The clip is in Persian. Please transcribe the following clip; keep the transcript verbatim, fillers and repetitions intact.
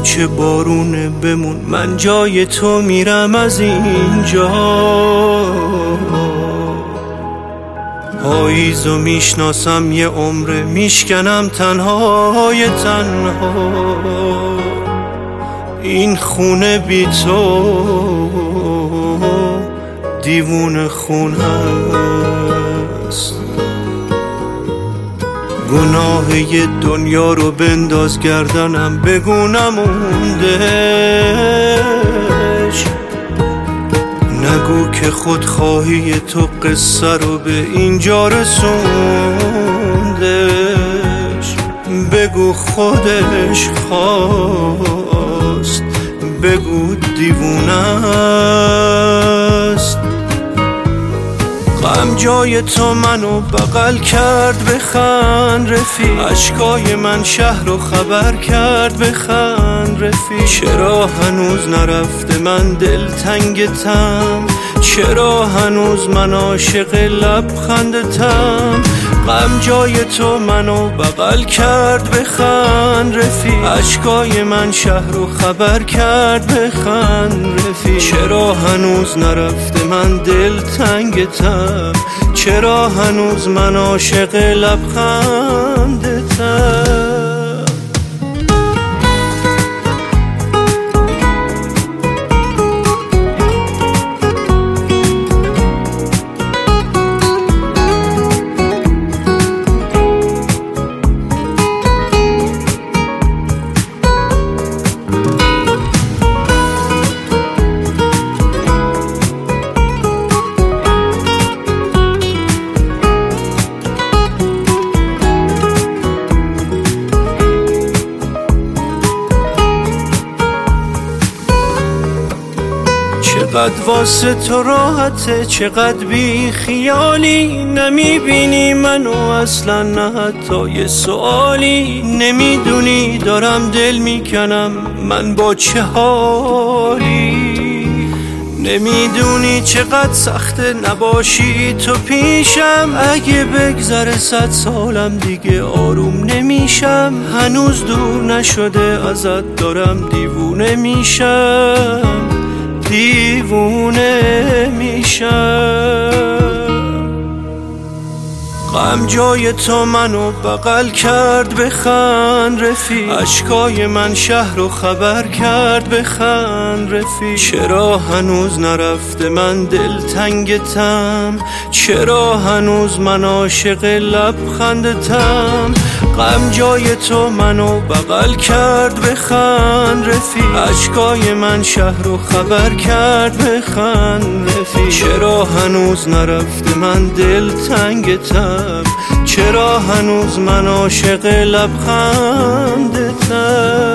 چه بارونه بمون، من جای تو میرم از اینجا. پاییزو میشناسم یه عمره، میشکنم تنهای تنها. این خونه بی تو دیوونه خونه است. گناه یه دنیا رو بنداز گردنم، بگو نموندش. نگو که خودخواهی تو قصه رو به اینجا رسوندش. بگو خودش خواست، بگو دیوونه است. غم جای تو منو بغل کرد، بخند رفیق. اشکای من شهر رو خبر کرد، بخند رفیق. چرا هنوز نرفته من دلتنگتم، چرا هنوز من عاشق لبخندتم. غم جای تو منو بغل کرد، بخند رفیق. اشکای من شهر رو خبر کرد، بخند رفیق. چرا هنوز نرفته من دلتنگتم، چرا هنوز من عاشق لبخندتم. چقدر واسه تو راحته، چقدر بی خیالی. نمیبینی منو اصلا، نه حتی یه سوالی. نمیدونی دارم دل میکنم من با چه حالی. نمیدونی چقدر سخته نباشی تو پیشم. اگه بگذره صد سالم دیگه آروم نمیشم. هنوز دور نشده ازت، دارم دیوونه میشم، دیوونه میشم. غم جای تو منو بغل کرد، بخند رفیق. اشکای من شهر رو خبر کرد، بخند رفیق. چرا هنوز نرفته من دلتنگتم، چرا هنوز من عاشق لبخندتم. غم جای تو منو بغل کرد، بخند رفیق. اشکای من شهر رو خبر کرد، بخند رفیق. چرا هنوز نرفته من دلتنگتم، چرا هنوز من عاشق لبخندتم.